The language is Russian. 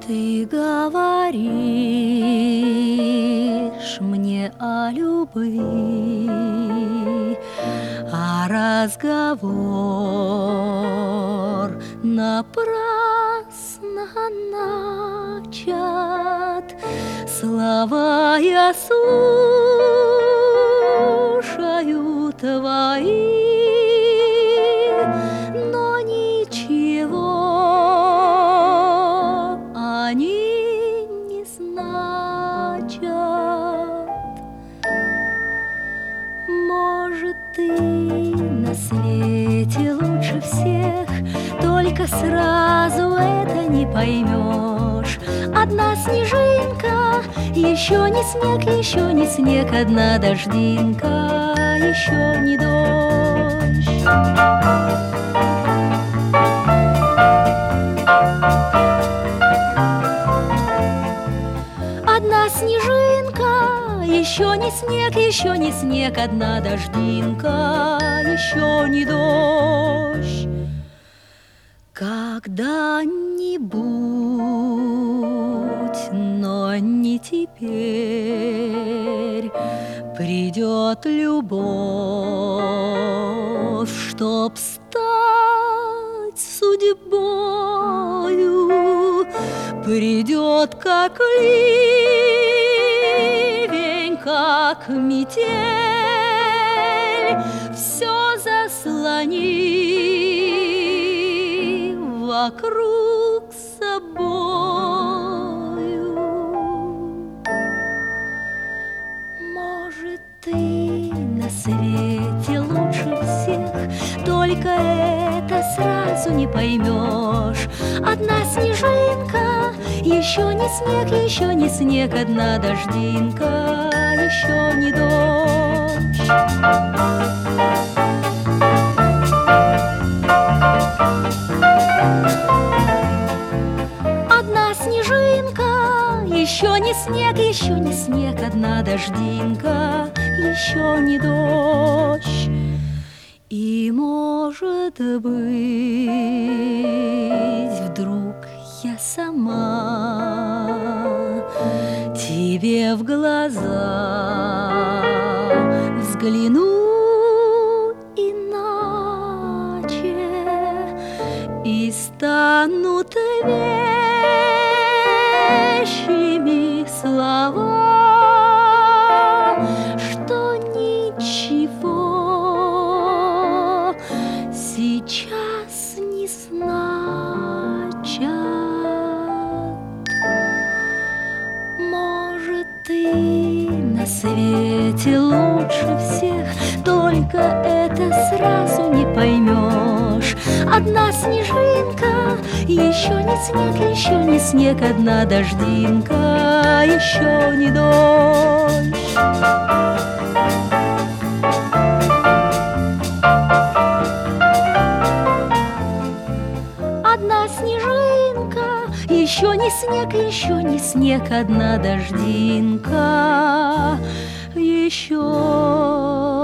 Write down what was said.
Ты говоришь мне о любви, а разговор напрасно начат. Слова я слушаю твои, но ничего они не значат. Может, ты на свете лучше всех, только сразу это не поймешь. Одна снежинка, еще не снег, еще не снег, одна дождинка, еще не дождь. Одна снежинка, еще не снег, еще не снег, одна дождинка, еще не дождь. Когда-нибудь, но не теперь, придет любовь, чтоб стать судьбою. Придет как ливень, как метель, все заслонив вокруг собою. Может, ты на свете лучше всех, только это сразу не поймешь. Одна снежинка, еще не снег, еще не снег, одна дождинка, еще не дождь. Одна снежинка, еще не снег, еще не снег, одна дождинка, еще не дождь. И, может быть, вдруг я сама тебе в глаза взгляну иначе и станут вещими слова, что ничего сейчас не значат. Может, ты на свете лучше всех, только это сразу не поймешь. Одна снежинка, еще не снег, еще не снег, одна дождинка, еще не дождь. Одна снежинка, еще не снег, еще не снег, одна дождинка, еще